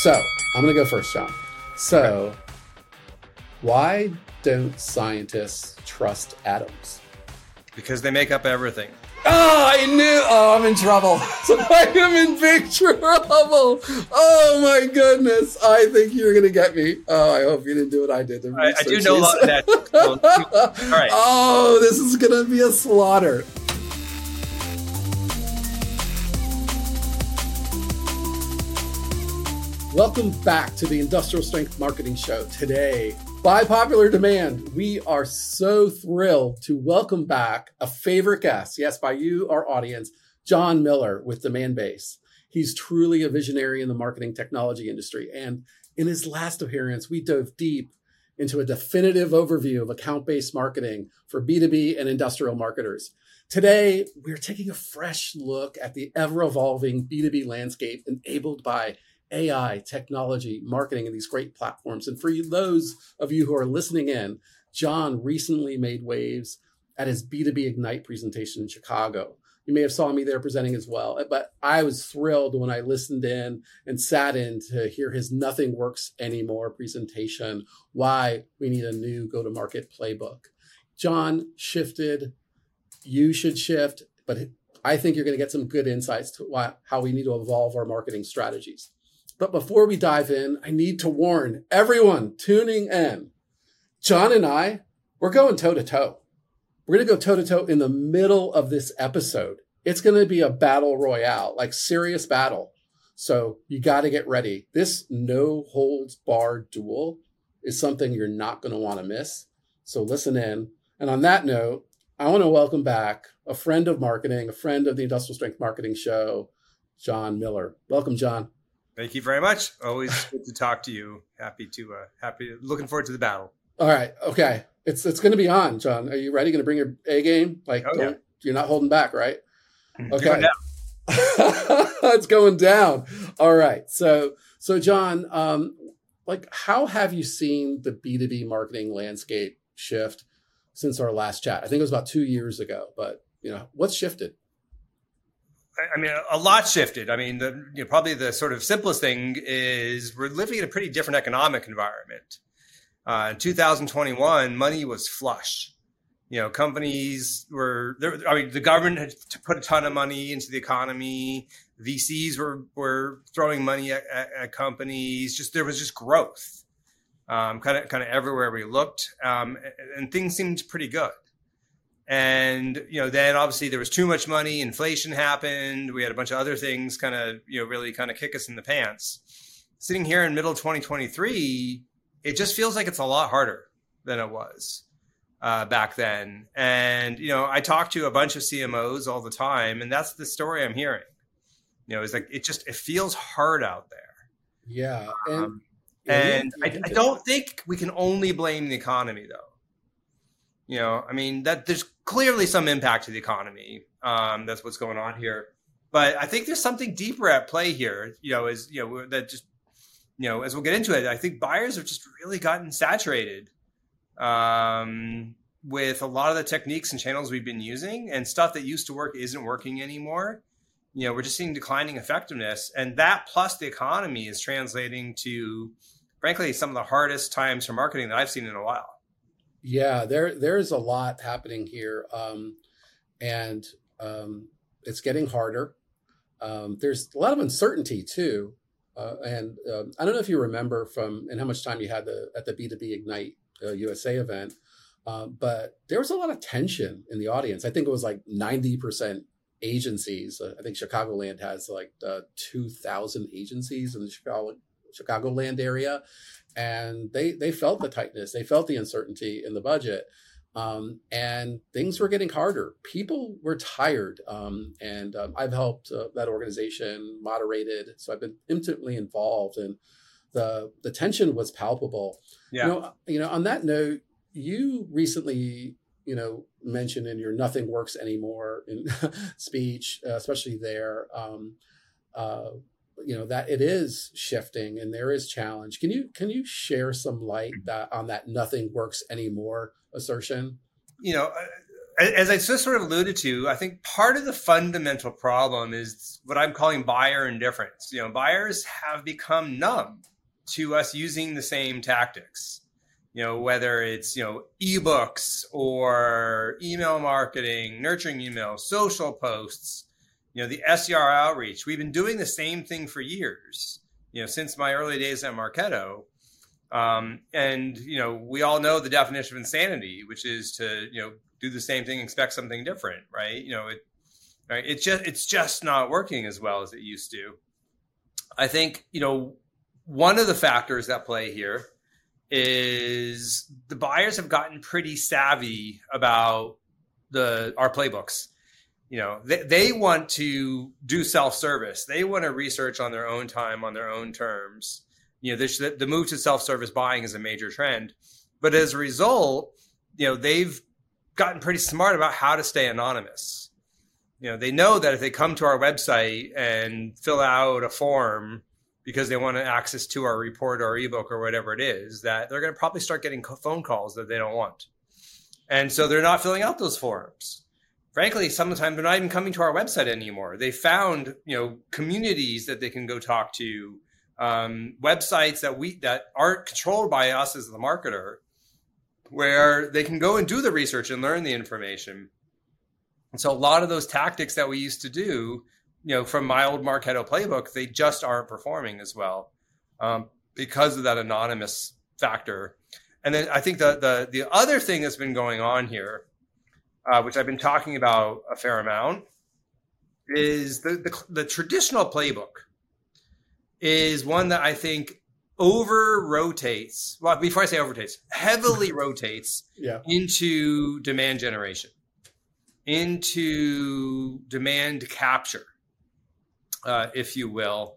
So I'm going to go first, John. So why don't scientists trust atoms? Because they make up everything. Oh, I knew. Oh, I'm in trouble. I am in big trouble. Oh, my goodness. I think you're going to get me. Oh, I hope you didn't do what I did. I do know a lot of that. All right. Oh, this is going to be a slaughter. Welcome back to the Industrial Strength Marketing Show. Today, by popular demand, we are so thrilled to welcome back a favorite guest. Yes, by you, our audience, John Miller with Demandbase. He's truly a visionary in the marketing technology industry. And in his last appearance, we dove deep into a definitive overview of account-based marketing for B2B and industrial marketers. Today, we're taking a fresh look at the ever-evolving B2B landscape enabled by AI, technology, marketing, and these great platforms. And for those of you who are listening in, John recently made waves at his B2B Ignite presentation in Chicago. You may have saw me there presenting as well, but I was thrilled when I listened in and sat in to hear his Nothing Works Anymore presentation, why we need a new go-to-market playbook. John shifted, you should shift, but I think you're going to get some good insights to how we need to evolve our marketing strategies. But before we dive in, I need to warn everyone tuning in. John and I, we're going toe-to-toe. We're going to go toe-to-toe in the middle of this episode. It's going to be a battle royale, like serious battle. So you got to get ready. This no-holds-barred duel is something you're not going to want to miss. So listen in. And on that note, I want to welcome back a friend of marketing, a friend of the Industrial Strength Marketing Show, John Miller. Welcome, John. Thank you very much. Always good to talk to you. Looking forward to the battle. All right. Okay. It's going to be on, John. Are you ready? Going to bring your A game? You're not holding back, right? Okay. It's going down. All right. So John, how have you seen the B2B marketing landscape shift since our last chat? I think it was about 2 years ago, but what's shifted? I mean, a lot shifted. I mean, probably the sort of simplest thing is we're living in a pretty different economic environment. In 2021, money was flush. Companies were there. I mean, the government had to put a ton of money into the economy. VCs were throwing money at companies. There was just growth, kind of everywhere we looked, and things seemed pretty good. And, then obviously there was too much money. Inflation happened. We had a bunch of other things really kick us in the pants. Sitting here in middle of 2023, it just feels like it's a lot harder than it was back then. And, I talk to a bunch of CMOs all the time, and that's the story I'm hearing. It's like it feels hard out there. Yeah. And I don't think we can only blame the economy, though. That there's clearly some impact to the economy. That's what's going on here. But I think there's something deeper at play here, as we'll get into it, I think buyers have just really gotten saturated with a lot of the techniques and channels we've been using, and stuff that used to work isn't working anymore. We're just seeing declining effectiveness, and that plus the economy is translating to, frankly, some of the hardest times for marketing that I've seen in a while. Yeah, there's a lot happening here, and it's getting harder. There's a lot of uncertainty too, and I don't know if you remember and how much time you had at the B2B Ignite USA event, but there was a lot of tension in the audience. I think it was like 90% agencies. I think Chicagoland has like 2,000 agencies in the Chicagoland area. And they felt the tightness, they felt the uncertainty in the budget, and things were getting harder. People were tired, and I've helped that organization moderated, so I've been intimately involved, and the tension was palpable. Yeah. On that note, you recently mentioned in your Nothing Works Anymore in speech, especially there. That it is shifting and there is challenge. Can you share some light on that Nothing Works Anymore assertion? as I just sort of alluded to, I think part of the fundamental problem is what I'm calling buyer indifference. Buyers have become numb to us using the same tactics. Whether it's, ebooks or email marketing, nurturing emails, social posts, the SDR outreach. We've been doing the same thing for years, since my early days at Marketo. And we all know the definition of insanity, which is to, do the same thing, expect something different, right? It's just not working as well as it used to. I think, one of the factors that play here is the buyers have gotten pretty savvy about our playbooks. They want to do self-service. They want to research on their own time, on their own terms. The move to self-service buying is a major trend. But as a result, they've gotten pretty smart about how to stay anonymous. They know that if they come to our website and fill out a form because they want access to our report or ebook or whatever it is, that they're going to probably start getting phone calls that they don't want. And so they're not filling out those forms. Frankly, sometimes they're not even coming to our website anymore. They found, communities that they can go talk to, websites that aren't controlled by us as the marketer, where they can go and do the research and learn the information. And so a lot of those tactics that we used to do, from my old Marketo playbook, they just aren't performing as well because of that anonymous factor. And then I think the other thing that's been going on here, which I've been talking about a fair amount, is the traditional playbook is one that I think over-rotates. Well, before I say over-rotates, heavily rotates into demand generation, into demand capture, if you will.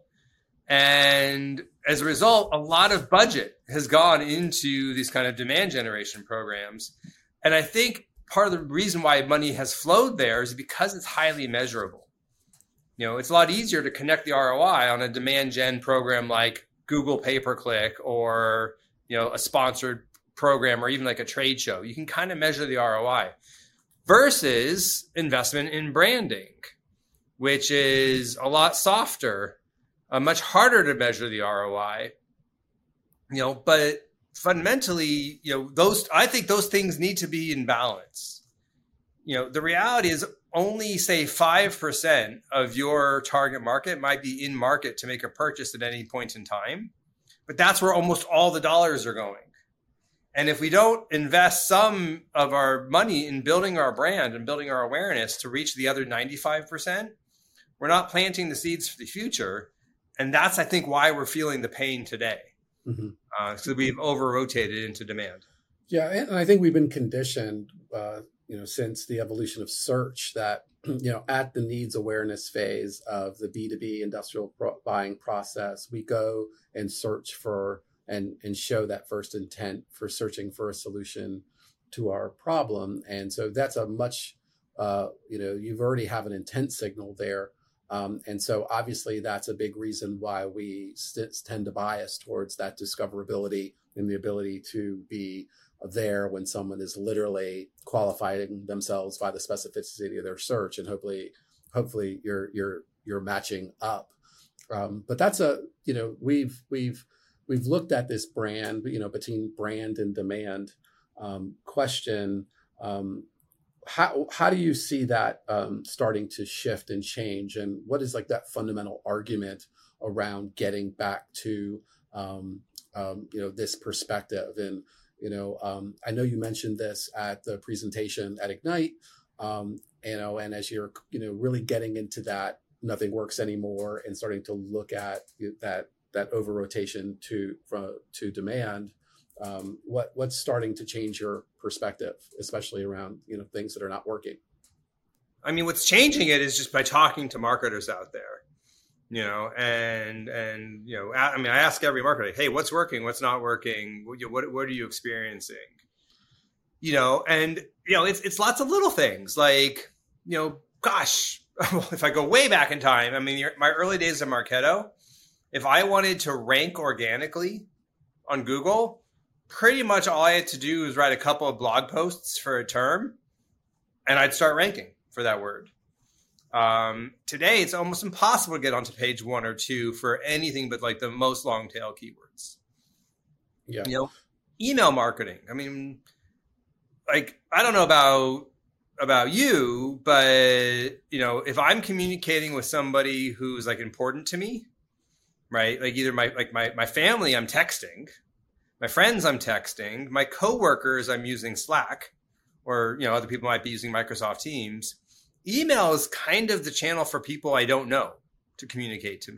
And as a result, a lot of budget has gone into these kind of demand generation programs. And I think part of the reason why money has flowed there is because it's highly measurable. It's a lot easier to connect the ROI on a demand gen program like Google pay-per-click or, a sponsored program or even like a trade show. You can kind of measure the ROI versus investment in branding, which is a lot softer, much harder to measure the ROI, but fundamentally, I think those things need to be in balance. The reality is only say 5% of your target market might be in market to make a purchase at any point in time, but that's where almost all the dollars are going. And if we don't invest some of our money in building our brand and building our awareness to reach the other 95%, we're not planting the seeds for the future. And that's, I think, why we're feeling the pain today. Mm-hmm. So we've over-rotated into demand. Yeah, and I think we've been conditioned, since the evolution of search that, at the needs awareness phase of the B2B industrial buying process, we go and search for and show that first intent for searching for a solution to our problem. And so that's a much, you've already have an intent signal there. And so obviously that's a big reason why we tend to bias towards that discoverability and the ability to be there when someone is literally qualifying themselves by the specificity of their search, and hopefully you're matching up. But that's we've looked at this brand, between brand and demand question. How do you see that starting to shift and change, and what is like that fundamental argument around getting back to this perspective? And I know you mentioned this at the presentation at Ignite, and as you're really getting into that nothing works anymore and starting to look at that over rotation to demand. What's starting to change your perspective, especially around things that are not working? I mean, what's changing it is just by talking to marketers out there, I ask every marketer, hey, what's working, what's not working, what are you experiencing, it's lots of little things like, gosh, if I go way back in time, my early days at Marketo, if I wanted to rank organically on Google, pretty much all I had to do was write a couple of blog posts for a term, and I'd start ranking for that word. Today, it's almost impossible to get onto page 1 or 2 for anything but like the most long tail keywords. Yeah. You know, email marketing. I mean, like, I don't know about you, but, you know, if I'm communicating with somebody who's like important to me, right? Like either my family, I'm texting, my friends, I'm texting, my coworkers, I'm using Slack, or, you know, other people might be using Microsoft Teams. Email is kind of the channel for people I don't know to communicate to me.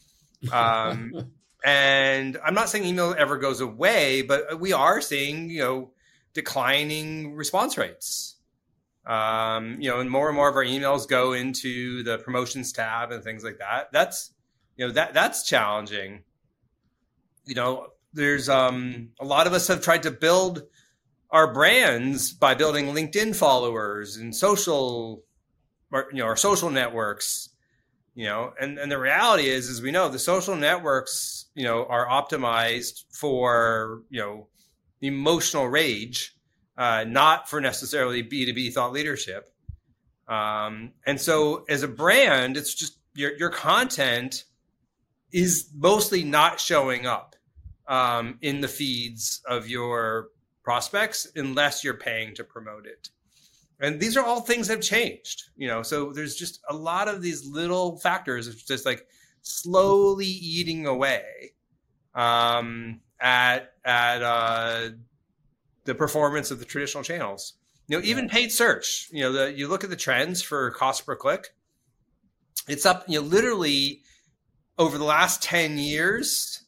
And I'm not saying email ever goes away, but we are seeing, you know, declining response rates. You know, and more of our emails go into the promotions tab and things like that. That's, you know, that's challenging. You know, there's a lot of us have tried to build our brands by building LinkedIn followers and social, you know, our social networks, you know, and the reality is we know the social networks, you know, are optimized for, you know, emotional rage, not for necessarily B2B thought leadership. And so as a brand, it's just your content is mostly not showing up in the feeds of your prospects unless you're paying to promote it. And these are all things that have changed, you know, so there's just a lot of these little factors of just like slowly eating away at the performance of the traditional channels. You know, even paid search, you know, you look at the trends for cost per click, it's up, you know, literally over the last 10 years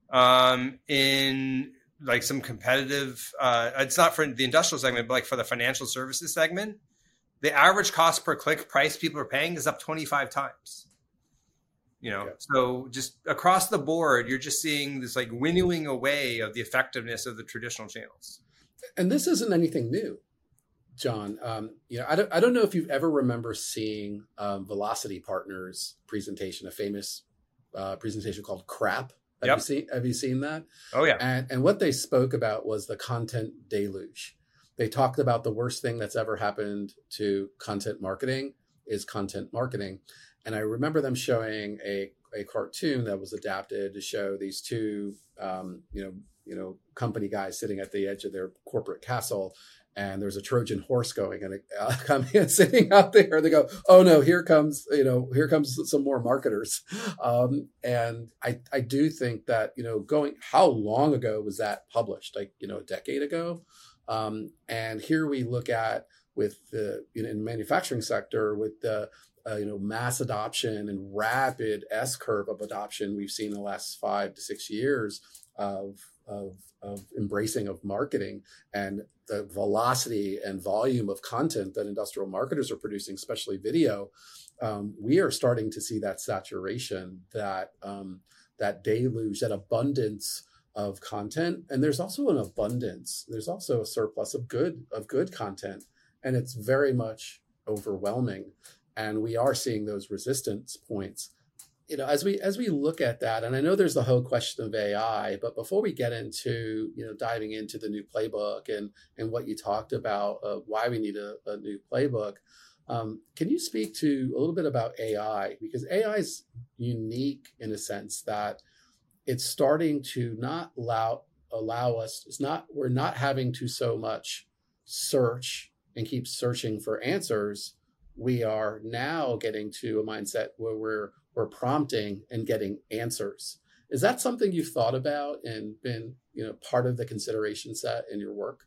in like some competitive, it's not for the industrial segment, but like for the financial services segment, the average cost per click price people are paying is up 25 times. You know, so just across the board, you're just seeing this like winnowing away of the effectiveness of the traditional channels. And this isn't anything new, John. You know, I don't know if you've ever remember seeing Velocity Partners presentation, a famous presentation called CRAP. Have you seen that? Oh, yeah. And what they spoke about was the content deluge. They talked about the worst thing that's ever happened to content marketing is content marketing. And I remember them showing a cartoon that was adapted to show these two, company guys sitting at the edge of their corporate castle. And there's a Trojan horse going and sitting out there. They go, oh no, here comes some more marketers. And I do think that, you know, how long ago was that published? Like, you know, a decade ago. And here we look at with the, you know, in the manufacturing sector with the, mass adoption and rapid S curve of adoption we've seen in the last 5 to 6 years of embracing of marketing and the velocity and volume of content that industrial marketers are producing, especially video. We are starting to see that saturation, that deluge, that abundance of content. And there's also an abundance. There's also a surplus of good content, and it's very much overwhelming. And we are seeing those resistance points. You know, as we look at that, and I know there's the whole question of AI, but before we get into, you know, diving into the new playbook and what you talked about, why we need a new playbook, can you speak to a little bit about AI? Because AI is unique in a sense that it's starting to not allow us. We're not having to so much search and keep searching for answers. We are now getting to a mindset where we're prompting and getting answers. Is that something you've thought about and been, you know, part of the consideration set in your work?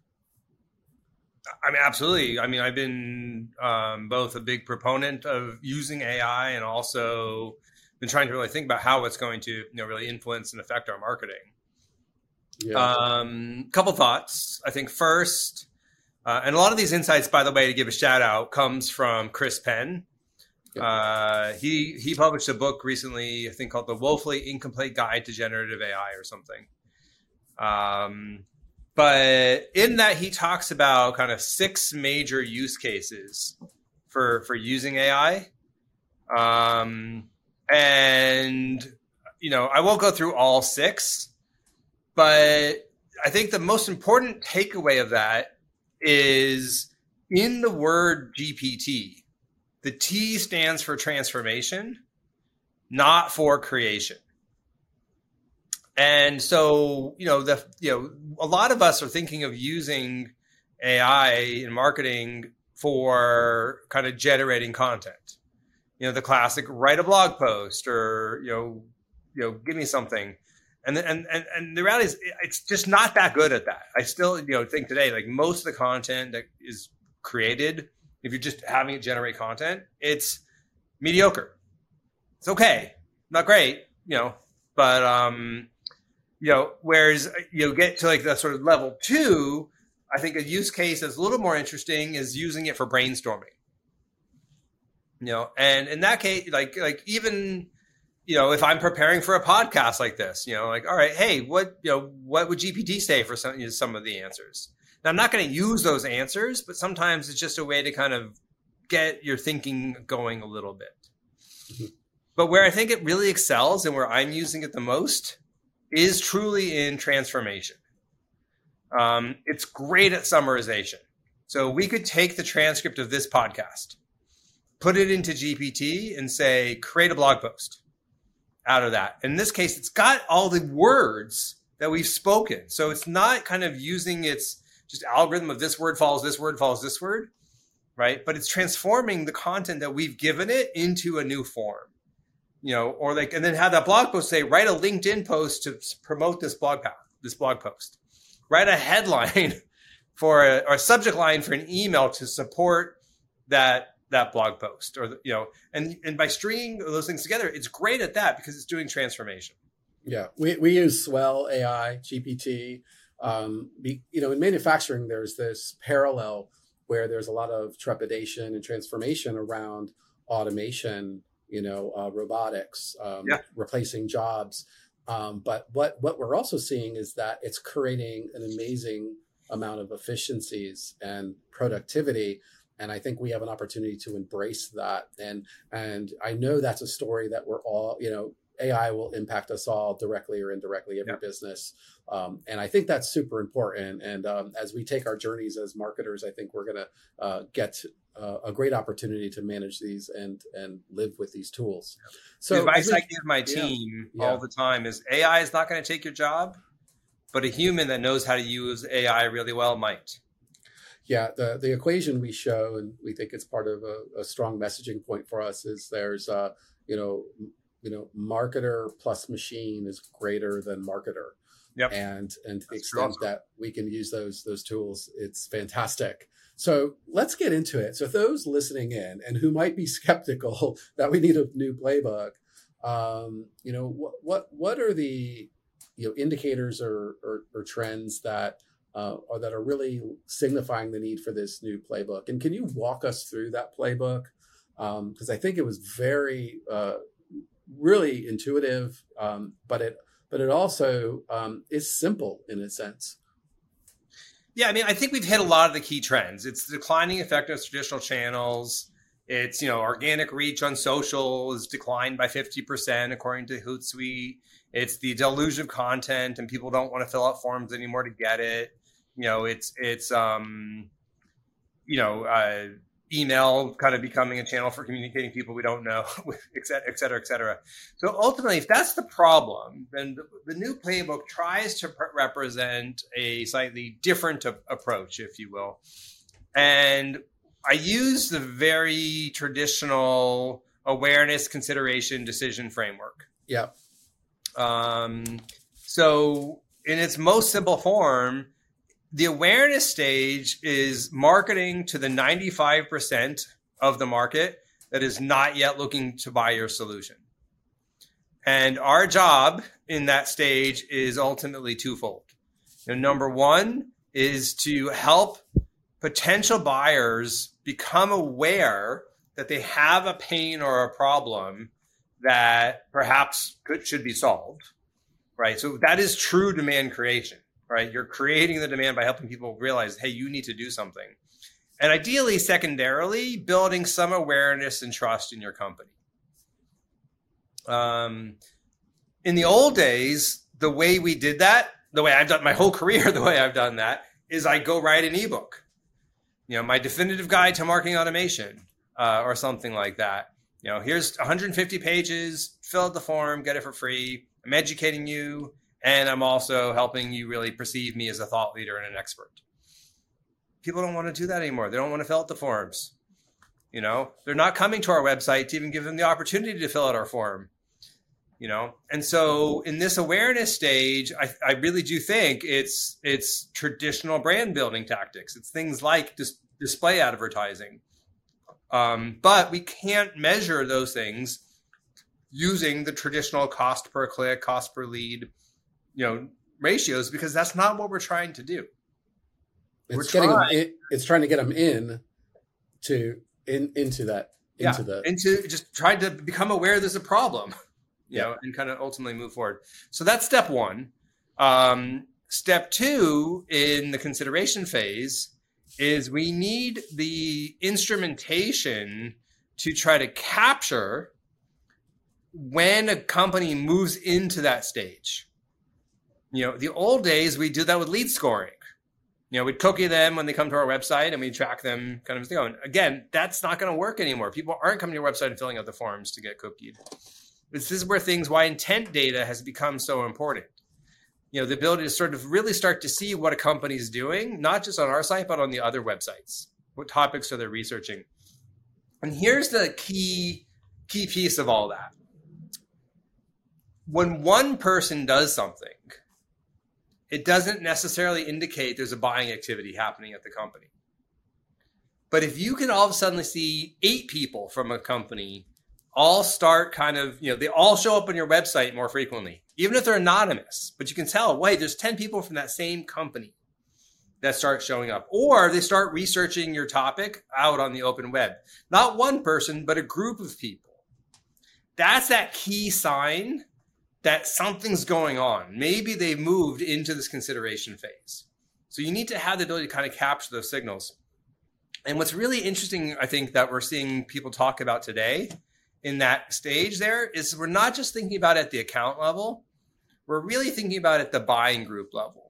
I mean, absolutely. I mean, I've been both a big proponent of using AI and also been trying to really think about how it's going to, you know, really influence and affect our marketing. Yeah. Couple thoughts. I think first, and a lot of these insights, by the way, to give a shout out, comes from Chris Penn. He published a book recently, I think called The Woefully Incomplete Guide to Generative AI or something. But in that, he talks about kind of 6 major use cases for using AI. And, you know, I won't go through all 6, but I think the most important takeaway of that is in the word GPT, the T stands for transformation, not for creation. And so, a lot of us are thinking of using AI in marketing for kind of generating content. The classic write a blog post or, give me something. And the reality is it's just not that good at that. I still, think today, like most of the content that is created, if you're just having it generate content, it's mediocre. It's okay. Not great, but, whereas get to like the sort of level 2, I think a use case that's a little more interesting is using it for brainstorming. And in that case, like even, if I'm preparing for a podcast like this, all right, hey, what would GPT say for some of the answers? Now, I'm not going to use those answers, but sometimes it's just a way to kind of get your thinking going a little bit. Mm-hmm. But where I think it really excels and where I'm using it the most is truly in transformation. It's great at summarization. So we could take the transcript of this podcast, put it into GPT and say, create a blog post out of that. In this case, it's got all the words that we've spoken. So it's not kind of using its just algorithm of this word follows this word follows this word, right? But it's transforming the content that we've given it into a new form, or like, and then have that blog post say, write a LinkedIn post to promote this blog post, write a headline or a subject line for an email to support that blog post, or and by stringing those things together, it's great at that because it's doing transformation. Yeah, we use Swell AI, GPT. In manufacturing, there's this parallel where there's a lot of trepidation and transformation around automation, robotics, replacing jobs. But what we're also seeing is that it's creating an amazing amount of efficiencies and productivity. And I think we have an opportunity to embrace that. And I know that's a story that we're all, AI will impact us all directly or indirectly, every business. And I think that's super important. And as we take our journeys as marketers, I think we're going to get a great opportunity to manage these and live with these tools. So the advice I give my team all the time is AI is not going to take your job, but a human that knows how to use AI really well might. Yeah, the equation we show, and we think it's part of a strong messaging point for us, is there's marketer plus machine is greater than marketer. Yep. And to the extent that we can use those tools, it's fantastic. So let's get into it. So those listening in and who might be skeptical that we need a new playbook, what are the indicators or trends that are really signifying the need for this new playbook? And can you walk us through that playbook? Because I think it was very really intuitive, but it also is simple in a sense. Yeah, I mean, I think we've hit a lot of the key trends. It's the declining effectiveness of traditional channels. It's, organic reach on social is declined by 50% according to Hootsuite. It's the deluge of content and people don't want to fill out forms anymore to get it. Email kind of becoming a channel for communicating people we don't know, et cetera, et cetera, et cetera. So ultimately, if that's the problem, then the new playbook tries to represent a slightly different approach, if you will. And I use the very traditional awareness, consideration, decision framework. Yeah. So in its most simple form, the awareness stage is marketing to the 95% of the market that is not yet looking to buy your solution. And our job in that stage is ultimately twofold. Number one is to help potential buyers become aware that they have a pain or a problem that perhaps should be solved, right? So that is true demand creation. Right, you're creating the demand by helping people realize, hey, you need to do something. And ideally, secondarily, building some awareness and trust in your company. In the old days, the way we did that, the way I've done my whole career, the way I've done that is I go write an ebook. my definitive guide to marketing automation, or something like that. Here's 150 pages, fill out the form, get it for free. I'm educating you, and I'm also helping you really perceive me as a thought leader and an expert. People don't want to do that anymore. They don't want to fill out the forms. They're not coming to our website to even give them the opportunity to fill out our form. And so in this awareness stage, I really do think it's traditional brand building tactics. It's things like display advertising. But we can't measure those things using the traditional cost per click, cost per lead, ratios, because that's not what we're trying to do. It's trying to get them into just trying to become aware there's a problem, and kind of ultimately move forward. So that's step one. Step two in the consideration phase is we need the instrumentation to try to capture when a company moves into that stage. The old days, we do that with lead scoring. We'd cookie them when they come to our website and we track them kind of as they go. And again, that's not going to work anymore. People aren't coming to your website and filling out the forms to get cookied. This is why intent data has become so important. The ability to sort of really start to see what a company is doing, not just on our site, but on the other websites. What topics are they researching? And here's the key piece of all that. When one person does something, it doesn't necessarily indicate there's a buying activity happening at the company. But if you can all of a sudden see 8 people from a company all start kind of, they all show up on your website more frequently, even if they're anonymous, but you can tell, wait, there's 10 people from that same company that start showing up, or they start researching your topic out on the open web. Not one person, but a group of people. That's that key sign that something's going on. Maybe they've moved into this consideration phase. So you need to have the ability to kind of capture those signals. And what's really interesting, I think, that we're seeing people talk about today in that stage there is we're not just thinking about it at the account level. We're really thinking about it at the buying group level.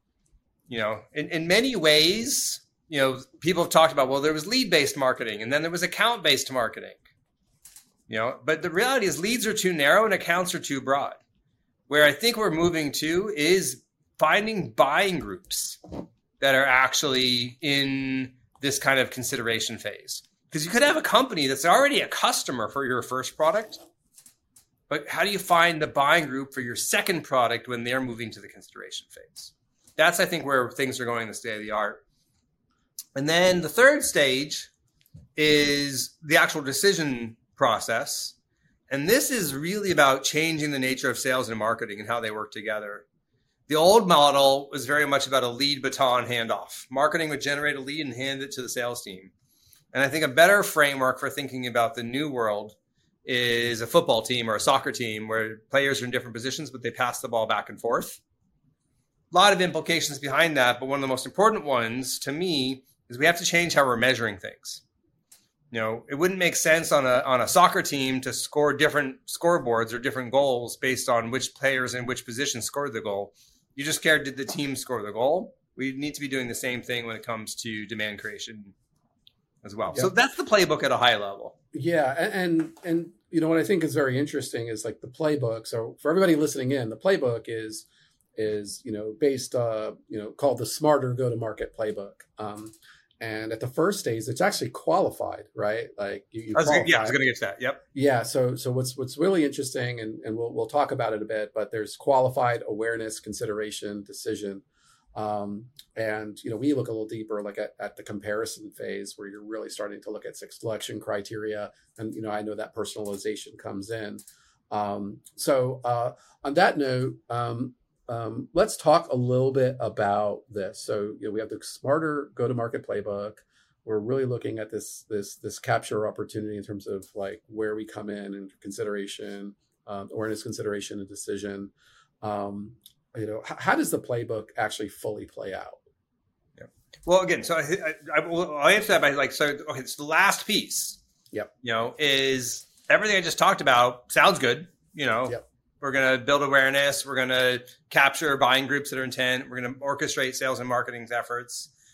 In many ways, people have talked about, well, there was lead-based marketing and then there was account-based marketing. But the reality is leads are too narrow and accounts are too broad. Where I think we're moving to is finding buying groups that are actually in this kind of consideration phase. Because you could have a company that's already a customer for your first product, but how do you find the buying group for your second product when they're moving to the consideration phase? That's, I think, where things are going in the state of the art. And then the third stage is the actual decision process. And this is really about changing the nature of sales and marketing and how they work together. The old model was very much about a lead baton handoff. Marketing would generate a lead and hand it to the sales team. And I think a better framework for thinking about the new world is a football team or a soccer team where players are in different positions, but they pass the ball back and forth. A lot of implications behind that, but one of the most important ones to me is we have to change how we're measuring things. It wouldn't make sense on a soccer team to score different scoreboards or different goals based on which players in which position scored the goal. You just care, did the team score the goal? We need to be doing the same thing when it comes to demand creation as well. Yep. So that's the playbook at a high level. Yeah. And what I think is very interesting is like the playbook. So for everybody listening in, the playbook is based, called the Smarter Go-to-Market Playbook. And at the first stage, it's actually qualified, right? Like you I was going to get to that. Yep. Yeah. So what's really interesting, and we'll talk about it a bit, but there's qualified, awareness, consideration, decision. We look a little deeper, like at the comparison phase, where you're really starting to look at selection criteria, and I know that personalization comes in. So on that note, let's talk a little bit about this. So, we have the Smarter Go-to-Market Playbook. We're really looking at this capture opportunity in terms of like where we come in and consideration, awareness, consideration, and decision. How does the playbook actually fully play out? Yeah. Well, again, so I'll answer that by it's the last piece. Yep. Is everything I just talked about sounds good. Yep. We're going to build awareness. We're going to capture buying groups that are intent. We're going to orchestrate sales and marketing efforts.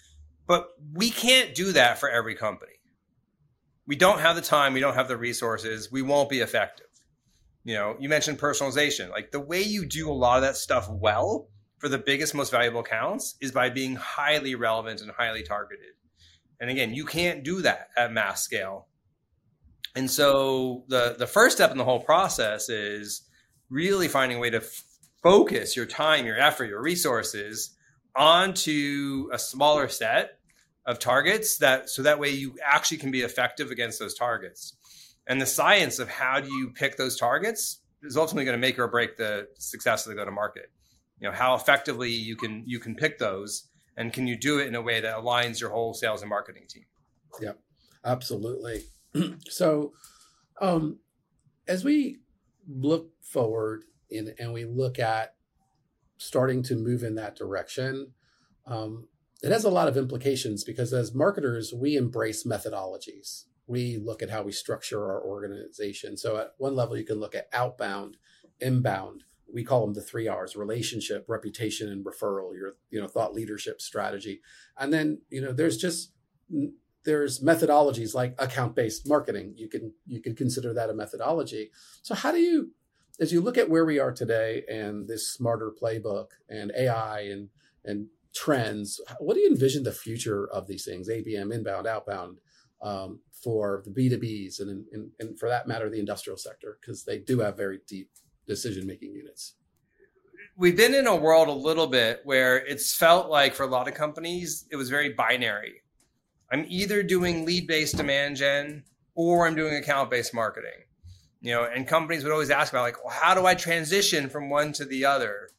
But we can't do that for every company. We don't have the time. We don't have the resources. We won't be effective. You mentioned personalization. Like the way you do a lot of that stuff well for the biggest, most valuable accounts is by being highly relevant and highly targeted. And again, you can't do that at mass scale. And so the first step in the whole process is really finding a way to focus your time, your effort, your resources onto a smaller set of targets so that way you actually can be effective against those targets. And the science of how do you pick those targets is ultimately going to make or break the success of the go-to-market. How effectively you can pick those, and can you do it in a way that aligns your whole sales and marketing team? Yeah, absolutely. So as we look forward and we look at starting to move in that direction, it has a lot of implications because as marketers, we embrace methodologies. We look at how we structure our organization. So at one level, you can look at outbound, inbound. We call them the 3 R's: relationship, reputation, and referral, your thought leadership strategy. And then, there's methodologies like account-based marketing. You can consider that a methodology. So how do you, as you look at where we are today and this smarter playbook and AI and trends, what do you envision the future of these things, ABM, inbound, outbound, for the B2Bs and for that matter, the industrial sector, because they do have very deep decision-making units? We've been in a world a little bit where it's felt like for a lot of companies, it was very binary. I'm either doing lead-based demand gen or I'm doing account-based marketing. And companies would always ask about like, well, how do I transition from one to the other?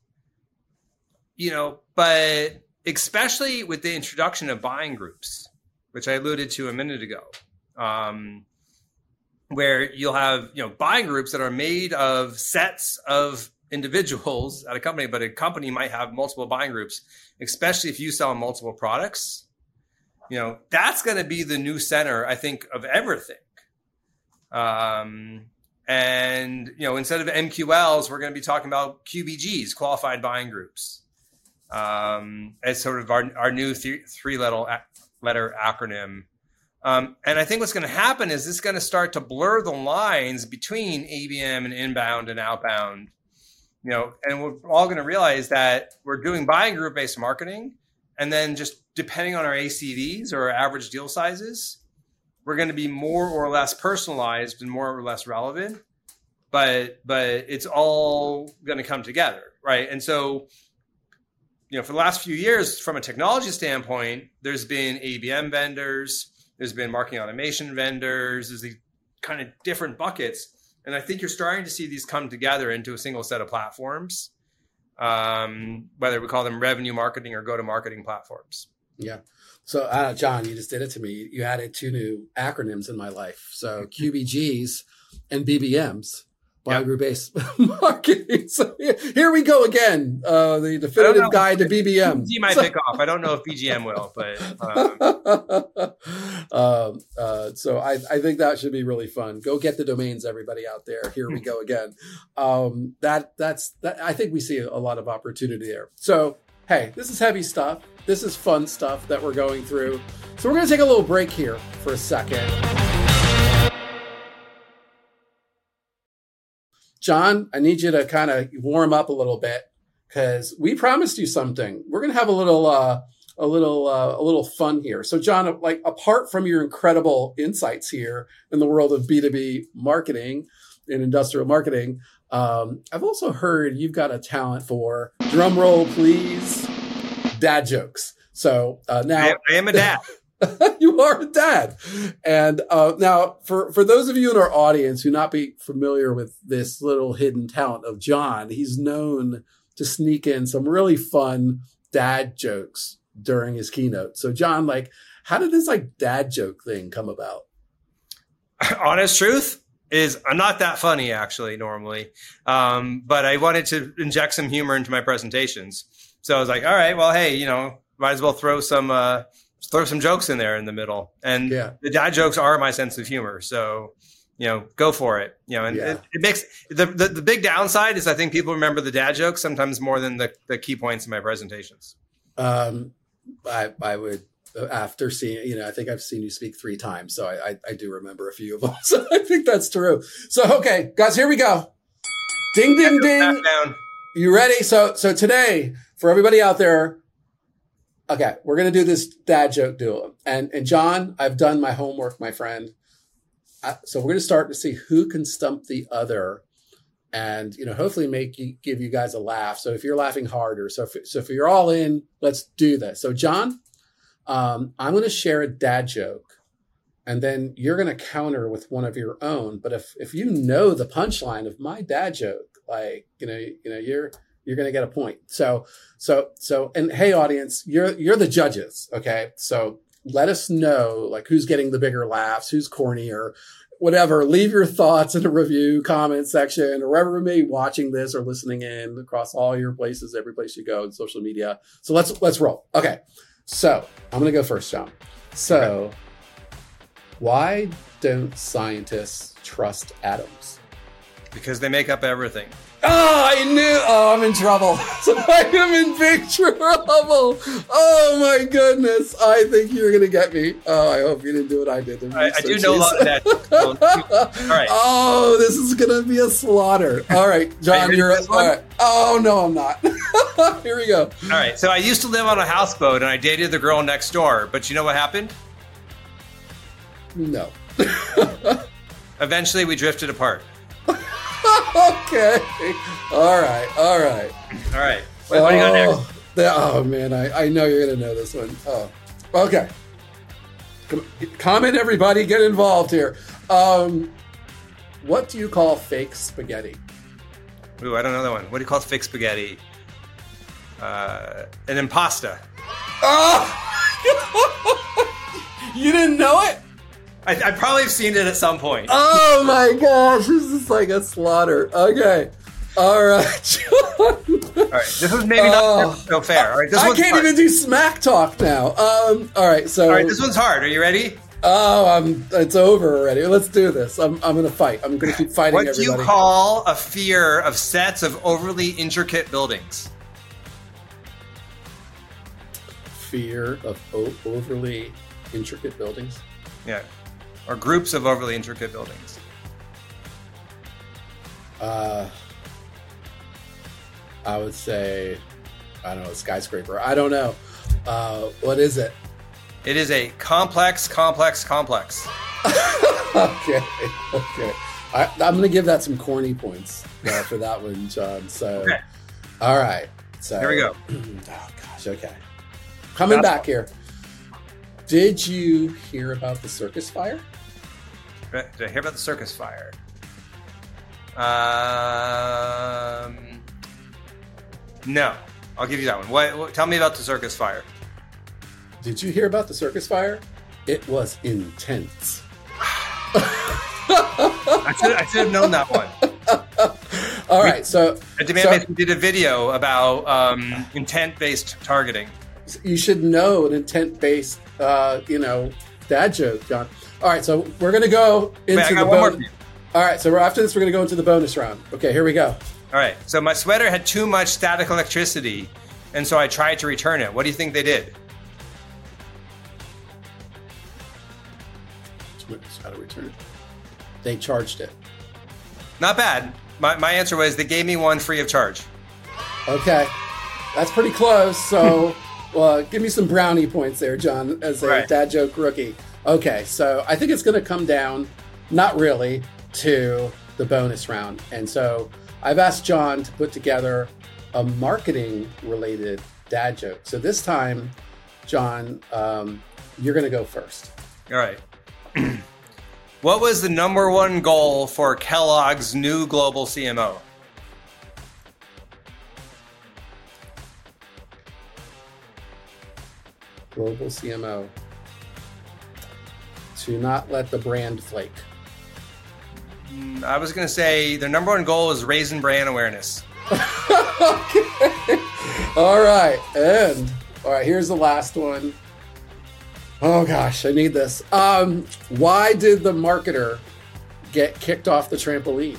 But especially with the introduction of buying groups, which I alluded to a minute ago, where you'll have, buying groups that are made of sets of individuals at a company, but a company might have multiple buying groups, especially if you sell multiple products. That's going to be the new center, I think, of everything. And instead of MQLs, we're going to be talking about QBGs, qualified buying groups, as sort of our new three-letter acronym. And I think what's going to happen is this is going to start to blur the lines between ABM and inbound and outbound. And we're all going to realize that we're doing buying group-based marketing, and then just depending on our ACVs or our average deal sizes, we're going to be more or less personalized and more or less relevant. But it's all going to come together, right? And so, for the last few years, from a technology standpoint, there's been ABM vendors, there's been marketing automation vendors, there's these kind of different buckets. And I think you're starting to see these come together into a single set of platforms, whether we call them revenue marketing or go-to-marketing platforms. Yeah. So, John, you just did it to me. You added two new acronyms in my life. So QBGs and BBMs, buying group-based marketing. So here we go again. The definitive guide to BBM. BG might pick off. I don't know if BGM will, but. So I think that should be really fun. Go get the domains, everybody out there. Here we go again. That's I think we see a lot of opportunity there. So, hey, this is heavy stuff. This is fun stuff that we're going through. So we're going to take a little break here for a second. John, I need you to kind of warm up a little bit because we promised you something. We're going to have a little fun here. So, John, like apart from your incredible insights here in the world of B2B marketing and industrial marketing, I've also heard you've got a talent for, drum roll, please, dad jokes. So now I am a dad. You are a dad. And now for those of you in our audience who not be familiar with this little hidden talent of John, he's known to sneak in some really fun dad jokes during his keynote. So John, like, how did this like dad joke thing come about? Honest truth is I'm not that funny actually normally. But I wanted to inject some humor into my presentations. So I was like, all right, well, hey, might as well throw some jokes in there in the middle. And the dad jokes are my sense of humor. So, go for it. It makes the big downside is I think people remember the dad jokes sometimes more than the key points in my presentations. I would after seeing, I think I've seen you speak 3 times, so I do remember a few of them. So I think that's true. So, okay, guys, here we go. Ding, ding, ding. You ready? So today, for everybody out there, okay, we're going to do this dad joke duel. And John, I've done my homework, my friend. So we're going to start to see who can stump the other and, hopefully give you guys a laugh. So if you're laughing harder, so if you're all in, let's do this. So John, I'm going to share a dad joke, and then you're going to counter with one of your own. But if you know the punchline of my dad joke, like, you're going to get a point. So, and hey, audience, you're the judges. Okay. So let us know, like, who's getting the bigger laughs, who's cornier, whatever. Leave your thoughts in the review comment section, or wherever you may be watching this or listening in across all your places, every place you go in social media. So let's roll. Okay. So I'm going to go first, John. So why don't scientists trust atoms? Because they make up everything. Oh, I knew. Oh, I'm in trouble. I am in big trouble. Oh, my goodness. I think you're going to get me. Oh, I hope you didn't do what I did. I do know a lot of that. All right. Oh, this is going to be a slaughter. All right, John, you're all right. Oh, no, I'm not. Here we go. All right. So I used to live on a houseboat, and I dated the girl next door. But you know what happened? No. Eventually, we drifted apart. Okay. All right. What do you got next? Oh, man. I know you're going to know this one. Oh, okay. Comment, everybody. Get involved here. What do you call fake spaghetti? Ooh, I don't know that one. What do you call fake spaghetti? An impasta. Oh! You didn't know it? I probably have seen it at some point. Oh my gosh, this is like a slaughter. Okay. All right, John. All right, this is maybe not so fair. All right, I can't even do smack talk now. All right, this one's hard. Are you ready? Oh, it's over already. Let's do this. I'm gonna fight. I'm gonna keep fighting everybody. What do you call a fear of sets of overly intricate buildings? Fear of overly intricate buildings? Yeah. Or groups of overly intricate buildings. I would say, I don't know, a skyscraper. I don't know. What is it? It is a complex. Okay. I'm going to give that some corny points for that one, John. So, okay. All right. So here we go. Oh, gosh. Okay. Coming back here. Did you hear about the circus fire? Did I hear about the circus fire? No. I'll give you that one. What? Tell me about the circus fire. Did you hear about the circus fire? It was intense. I should have known that one. All right, so I demand we did a video about intent-based targeting. You should know an intent-based, dad joke, John. All right, so we're going to go into the bonus. All right, so after this, we're going to go into the bonus round. Okay, here we go. All right, so my sweater had too much static electricity, and so I tried to return it. What do you think they did? How to return it? They charged it. Not bad. My answer was they gave me one free of charge. Okay, that's pretty close. So, give me some brownie points there, John, as a dad joke rookie. Okay, so I think it's going to come down, not really, to the bonus round. And so I've asked John to put together a marketing-related dad joke. So this time, John, you're going to go first. All right. What was the number one goal for Kellogg's new global CMO? Global CMO. To not let the brand flake. I was going to say their number one goal is raising brand awareness. Okay. All right. And here's the last one. Oh gosh, I need this. Why did the marketer get kicked off the trampoline?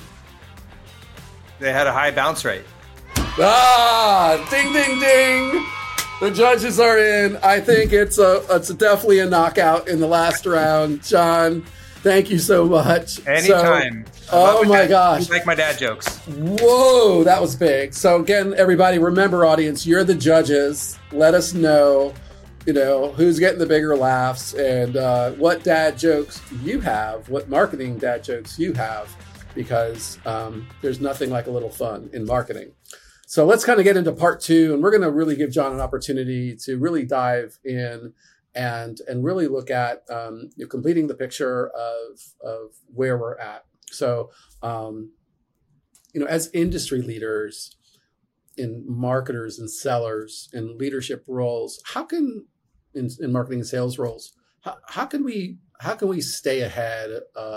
They had a high bounce rate. Ah, ding, ding, ding. The judges are in. I think it's definitely a knockout in the last round. John, thank you so much. Anytime. Oh my gosh. You like my dad jokes. Whoa, that was big. So again, everybody, remember, audience, you're the judges. Let us know, who's getting the bigger laughs and what dad jokes you have, what marketing dad jokes you have, because there's nothing like a little fun in marketing. So let's kind of get into part 2, and we're going to really give John an opportunity to really dive in and really look at completing the picture of where we're at. So, as industry leaders, in marketers and sellers and leadership roles, how can in marketing and sales roles, how can we stay ahead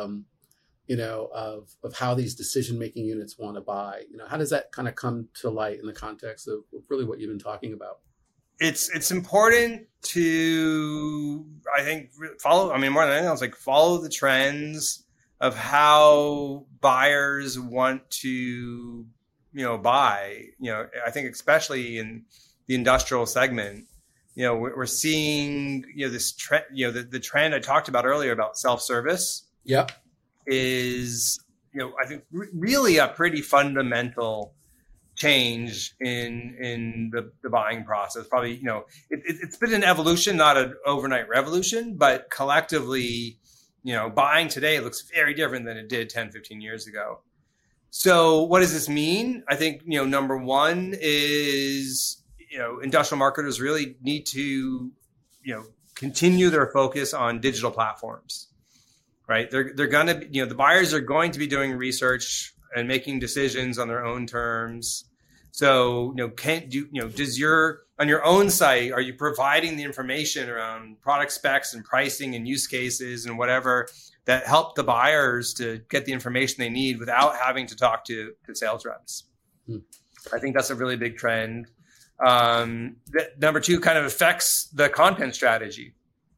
of how these decision-making units want to buy? How does that kind of come to light in the context of really what you've been talking about? It's important to, I think, follow more than anything else, follow the trends of how buyers want to, buy. I think especially in the industrial segment, we're seeing, this trend, the trend I talked about earlier about self-service. Yep. Is, I think really a pretty fundamental change in the buying process. Probably, it's been an evolution, not an overnight revolution, but collectively, buying today looks very different than it did 10, 15 years ago. So what does this mean? I think, number one is, industrial marketers really need to, continue their focus on digital platforms. Right. They're going to, the buyers are going to be doing research and making decisions on their own terms. So, on your own site, are you providing the information around product specs and pricing and use cases and whatever that help the buyers to get the information they need without having to talk to sales reps? I think that's a really big trend. Number two kind of affects the content strategy.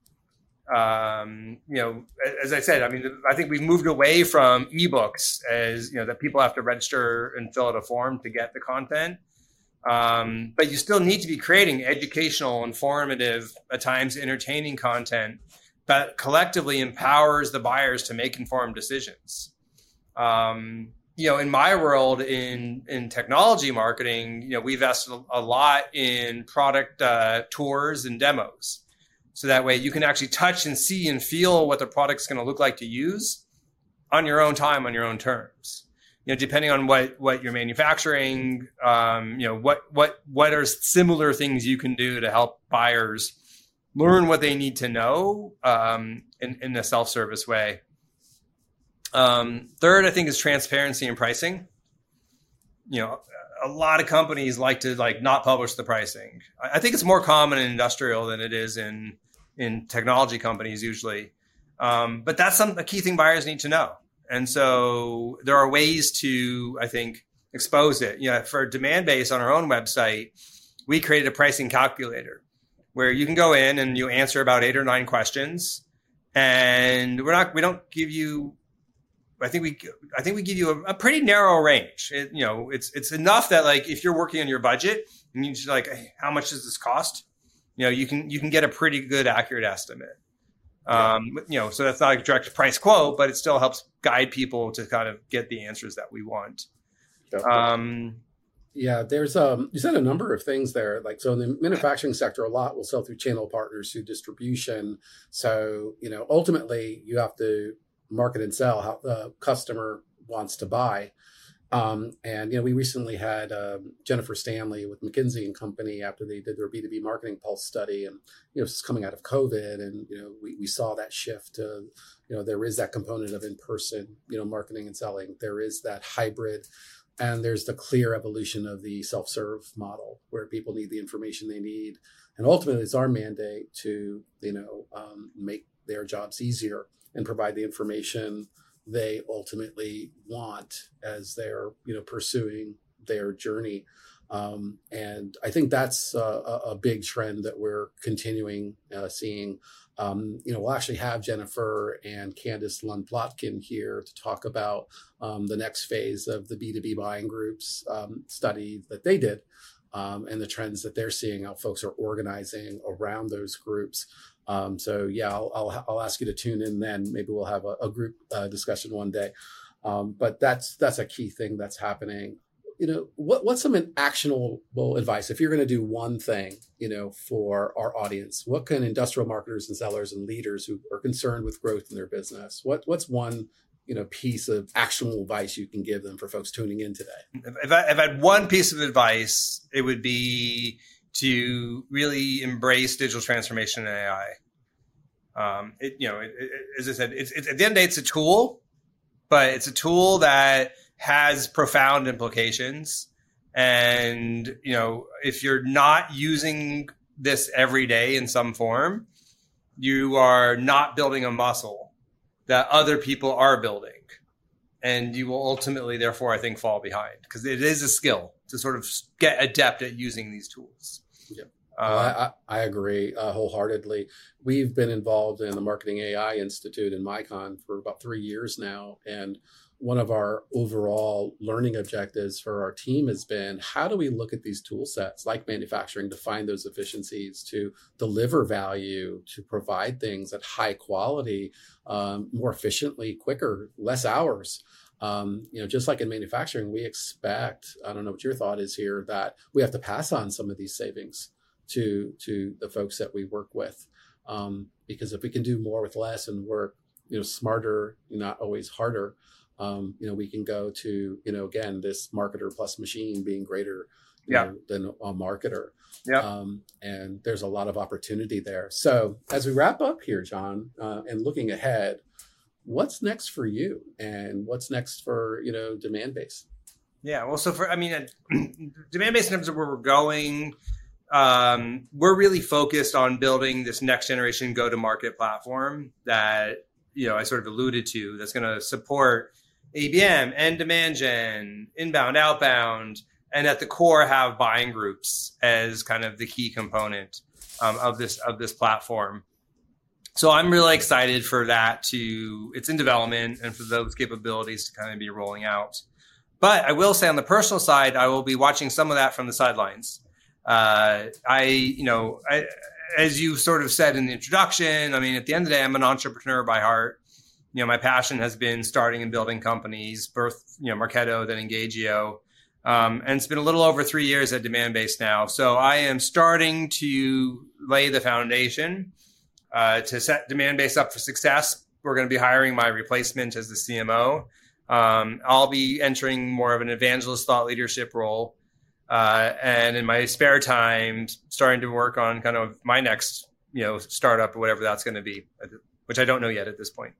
As I said, I think we've moved away from ebooks as, that people have to register and fill out a form to get the content. But you still need to be creating educational, informative, at times entertaining content that collectively empowers the buyers to make informed decisions. In my world, in technology marketing, we've invested a lot in product tours and demos. So that way you can actually touch and see and feel what the product's going to look like to use on your own time, on your own terms. Depending on what you're manufacturing, what are similar things you can do to help buyers learn what they need to know in a self-service way. Third, I think, is transparency in pricing. A lot of companies like to not publish the pricing. I think it's more common in industrial than it is in technology companies usually. But that's a key thing buyers need to know. And so there are ways to, I think, expose it. For demand-based on our own website, we created a pricing calculator where you can go in and you answer about 8 or 9 questions. And we don't give you, I think we give you a pretty narrow range. It's enough that if you're working on your budget and you just hey, how much does this cost? You can get a pretty good accurate estimate. So that's not a direct price quote, but it still helps guide people to kind of get the answers that we want. There's you said a number of things there. So in the manufacturing sector, a lot will sell through channel partners, through distribution. So, ultimately you have to market and sell how the customer wants to buy. We recently had Jennifer Stanley with McKinsey and Company after they did their B2B marketing pulse study, and it's coming out of COVID, and we saw that shift to there is that component of in-person marketing and selling. There is that hybrid, and there's the clear evolution of the self-serve model where people need the information they need, and ultimately it's our mandate to make their jobs easier and provide the information they ultimately want as they're, pursuing their journey. And I think that's a big trend that we're continuing seeing. We'll actually have Jennifer and Candice Lund-Plotkin here to talk about the next phase of the B2B buying groups study that they did and the trends that they're seeing, how folks are organizing around those groups. So yeah, I'll ask you to tune in then. Maybe we'll have a group discussion one day. But that's a key thing that's happening. What's some actionable advice if you're going to do one thing, for our audience? What can industrial marketers and sellers and leaders who are concerned with growth in their business? What's one piece of actionable advice you can give them for folks tuning in today? If I had one piece of advice, it would be to really embrace digital transformation and AI. As I said, it's at the end of the day, it's a tool, but it's a tool that has profound implications. And, if you're not using this every day in some form, you are not building a muscle that other people are building. And you will ultimately, therefore, I think, fall behind, because it is a skill to sort of get adept at using these tools. Yeah. I agree wholeheartedly. We've been involved in the Marketing AI Institute in MyCon for about 3 years now. And one of our overall learning objectives for our team has been, how do we look at these tool sets like manufacturing to find those efficiencies, to deliver value, to provide things at high quality, more efficiently, quicker, less hours. Just like in manufacturing, we expect, I don't know what your thought is here, that we have to pass on some of these savings to the folks that we work with. Because if we can do more with less and work, smarter, not always harder, we can go to, again, this marketer plus machine being greater than a marketer. Yeah. And there's a lot of opportunity there. So as we wrap up here, John, and looking ahead, what's next for you and what's next for, Demandbase? Yeah. Well, so Demandbase, in terms of where we're going, we're really focused on building this next generation go-to-market platform that, I sort of alluded to, that's going to support ABM and demand gen, inbound, outbound, and at the core have buying groups as kind of the key component of this platform. So I'm really excited for that it's in development and for those capabilities to kind of be rolling out. But I will say on the personal side, I will be watching some of that from the sidelines. As you sort of said in the introduction, I mean, at the end of the day, I'm an entrepreneur by heart. My passion has been starting and building companies, Marketo, then Engagio. And it's been a little over 3 years at Demandbase now. So I am starting to lay the foundation to set Demandbase up for success. We're going to be hiring my replacement as the CMO. I'll be entering more of an evangelist thought leadership role. And in my spare time, starting to work on kind of my next, startup or whatever that's going to be, which I don't know yet at this point.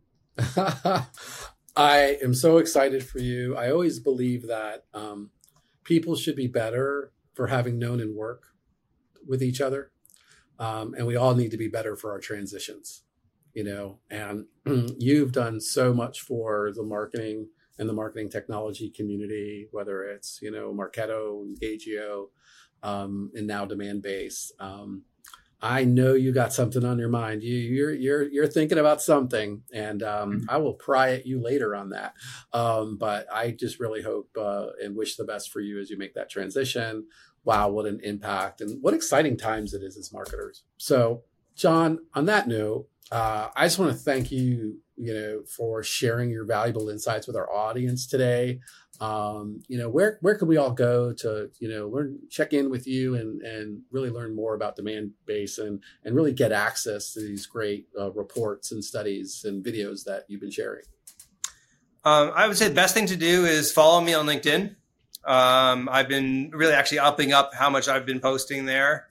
I am so excited for you. I always believe that people should be better for having known and work with each other. And we all need to be better for our transitions, and you've done so much for the marketing and the marketing technology community, whether it's, Marketo, Engagio, and now Demandbase. I know you got something on your mind. You're thinking about something, and I will pry at you later on that. But I just really hope and wish the best for you as you make that transition. Wow, what an impact and what exciting times it is as marketers. So, John, on that note, I just want to thank you, for sharing your valuable insights with our audience today. Where can we all go to, check in with you and really learn more about Demandbase and really get access to these great reports and studies and videos that you've been sharing? I would say the best thing to do is follow me on LinkedIn. I've been really actually upping up how much I've been posting there.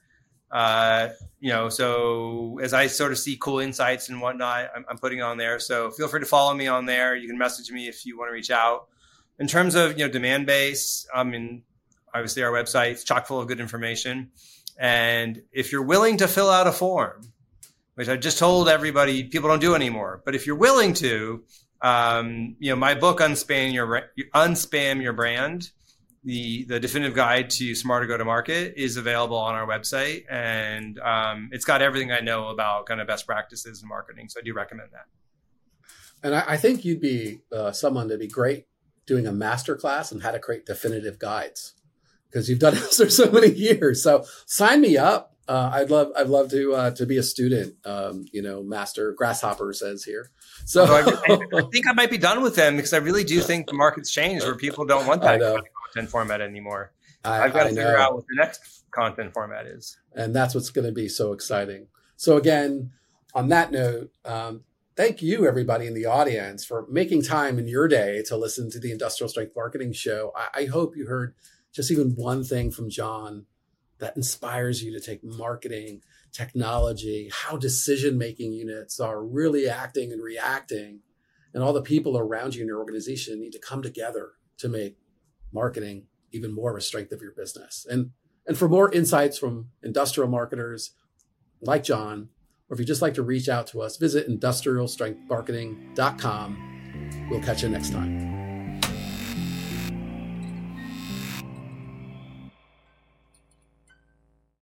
So as I sort of see cool insights and whatnot, I'm putting on there. So feel free to follow me on there. You can message me if you want to reach out. In terms of, Demandbase, obviously our website's chock full of good information. And if you're willing to fill out a form, which I just told everybody people don't do anymore, but if you're willing to, my book, Unspam Your Brand, the definitive guide to smarter go-to-market, is available on our website. And it's got everything I know about kind of best practices in marketing. So I do recommend that. And I think you'd be someone that'd be great doing a masterclass on how to create definitive guides, because you've done this for so many years. So sign me up. I'd love to be a student. Master Grasshopper says here. So I think I might be done with them, because I really do think the market's changed where people don't want that kind of content format anymore. I've got to figure out what the next content format is. And that's what's going to be so exciting. So again, on that note, thank you, everybody in the audience, for making time in your day to listen to the Industrial Strength Marketing Show. I hope you heard just even one thing from John that inspires you to take marketing, technology, how decision-making units are really acting and reacting, and all the people around you in your organization need to come together to make marketing even more of a strength of your business. And for more insights from industrial marketers like John, or if you'd just like to reach out to us, visit industrialstrengthmarketing.com. We'll catch you next time.